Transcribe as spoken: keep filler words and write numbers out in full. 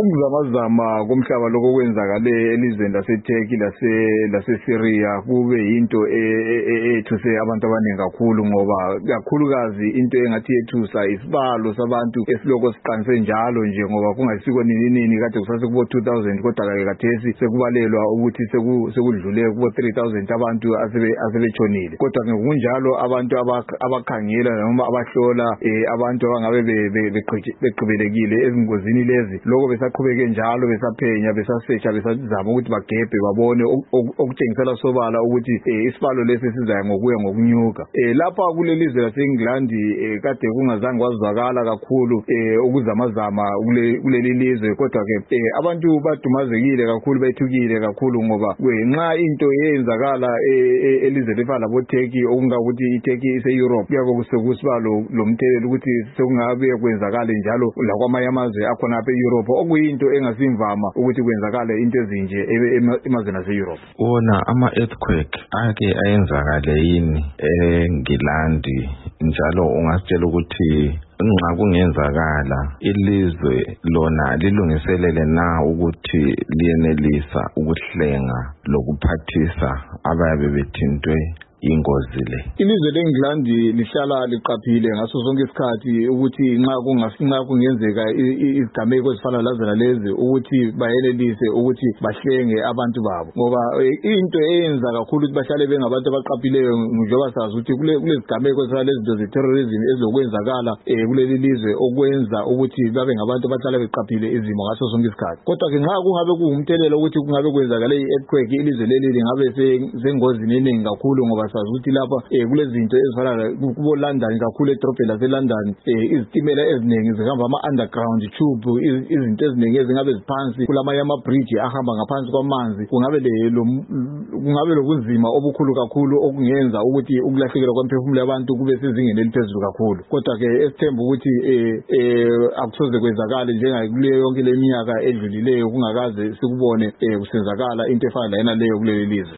ukuzamazama komhlaba lokho kwenzakale elizweni laseTurkey lase laseSyria kube into ethuse abantu abaningi kakhulu ngoba kakhulukazi into engathi ethusa isibalo sabantu esiloko siqanise njalo nje ngoba kungasiko nini nini kade kusase kubo two thousand kodwa ke kathesi sekubalelwa ukuthi sekudlule kubo three thousand abantu asebe asebechonile kodwa ke kunjalo abantu abakhangela noma abahlola abantu abangabe beqhubelekile ezingozini lezi lokho besaqhubeke njalo besaphenya besasearcha besazama ukuthi bagebhe babone okutshengisela sobala ukuthi isibalo lesi sizayo ngokuya ngokunyuka lapha kulelizwe laseEngland kade kungazange kwazwakala kakhulu ukuzamazama kuleli lizwe kodwa ke abantu badumazekile kakhulu bethukile kakhulu ngoba nxa into yenzakala elizwe lefana labo Turkey okungakuthi iTurkey ise Europe kuyabo kusekusibalo lomthelelo ukuthi sekungabe kwenzakala njalo lakwamanye amazwe akhona apha eEurope okuyinto engasimvama ukuthi kwenzakala into ezinje emazweni aseEurope. Wona ama earthquake ake ayenzakale yini eNgilandi njalo ungasitshela ukuthi nxa kungenzakala ilizwe lona lilungiselele na ukuthi liyenelisa ukuhlenga lokuphathisa abayabe bethintwe ingozi le. Ilizwe leEngland lihlala liqaphile ngaso sonke isikhathi ukuthi nxa kungasinqa kungenzeka izigameko ezifana lazana lezi ukuthi bayelelise ukuthi bahlenge abantu babo ngoba into eyenza kakhulu ukuthi bahlale bengabantu abaqaphileyo njengoba sazi ukuthi kule kulezigameko ezifana lezinto ze-terrorism ezizokwenzakala kuleli lizwe okwenza ukuthi babe ngabantu abahlala beqaphile izimo ngaso sonke isikhathi kodwa ke nxa kungabe kuumthelela ukuthi kungabe kwenzakala i-earthquake ilizwe leli lingabe sengozini eningi kakhulu ngoba sazi ukuthi lapha kulezinto ezifana kubo London kakhulu edrobheni laseLondon izitimela eziningi zihamba ama underground tube izinto eziningi ezingabe ziphansi kulamanye ama bridge ahamba ngaphansi kwamanzi kungabe le kungabe lobunzima obukhulu kakhulu okungenza ukuthi ukulahlekelwa kwemphefumulo yabantu kube sezingeni eliphezulu kakhulu kodwa ke esithemba ukuthi akusoze kwenzakala njengakuleyo yonke leminyaka edlulileyo kungakaze sikubone kusenzakala into efana lena leyo kuleli lizwe.